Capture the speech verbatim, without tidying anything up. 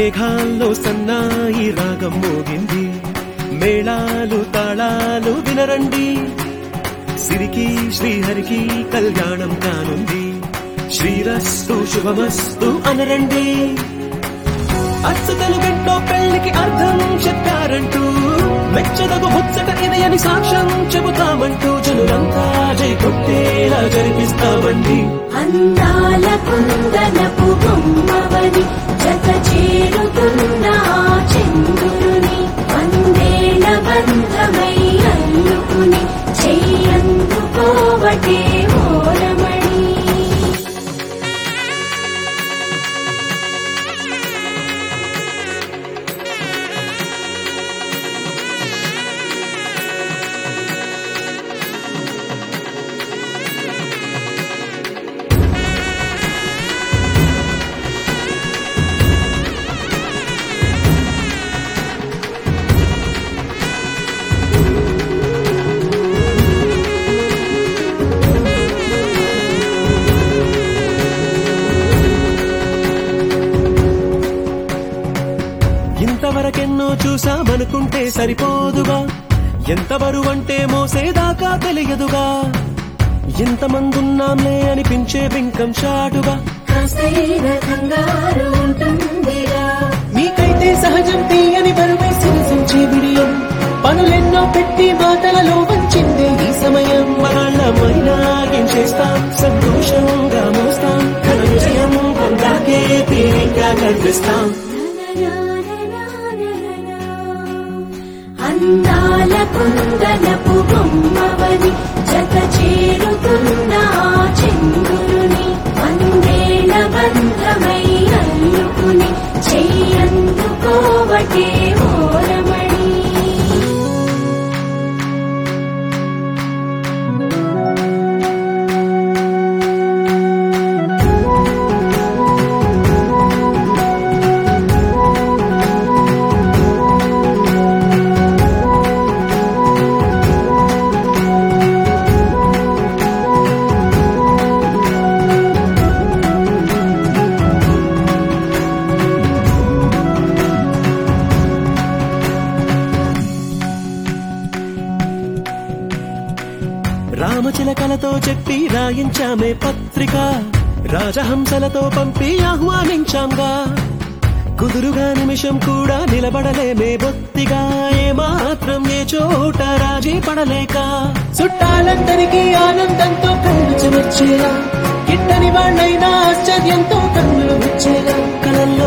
మేఘాల్లో సన్నాయి రాగం మోగింది, మేళాలు తాళాలు వినరండి, సిరికి శ్రీహరికి కళ్యాణం కానుంది, శ్రీరస్తు శుభమస్తు అనరండి. అచ్చతలు గంటో పెళ్లికి అర్థం చెప్పారంటూ, మెచ్చదగు ముచ్చట ఇది అని సాక్ష్యం చెబుతామంటూ, జనులంతా జై కొట్టేలా జరిపిస్తామండి. అందాల కుందనపు బొమ్మవని జత చేరుతున్న చంద్రుని, వందేళ్ల బంధమై అల్లుకుని చెయ్యందుకోవటే ఓరమణి. ఇంతవరకెన్నో చూసామనుకుంటే సరిపోదుగా, ఎంత బరువంటే మోసేదాకా తెలియదుగా, ఎంతమందున్నాంలే అనిపించే బింకం చాటుగా, కాస్తైన కంగారు ఉంటుందిగా. మీకైతే సహజం తీయని బరువై సిరిసించే బిడియం, పనులెన్నో పెట్టి మాటలలో వంచిందే ఈ సమయం. మనాళ్ళమైనా ఏం చేస్తాం, సంతోషంగా మోస్తాం, ఘన విజయం పొందాకే తీరిగ్గా కనిపిస్తాం. అందాల కుందనపు బొమ్మవని జత చేరుతున్న చంద్రుని, వందేళ్ల బంధమై అల్లుకుని చెయ్యందుకోవటే ఓరమణి. రామచిలకలతో చెప్పి రాయించామే పత్రిక, రాజహంసలతో పంపి ఆహ్వానించాంగా, కుదురుగా నిమిషం కూడా నిలబడలేమే బొత్తిగా, ఏ మాత్రం ఏ చోట రాజీ పడలేక, చుట్టాలందరికీ ఆనందంతో కళ్ళు చెమర్చేలా, గిట్టని వాళ్ళైనా ఆశ్చర్యంతో కన్నులు వచ్చేలా, కలల్లో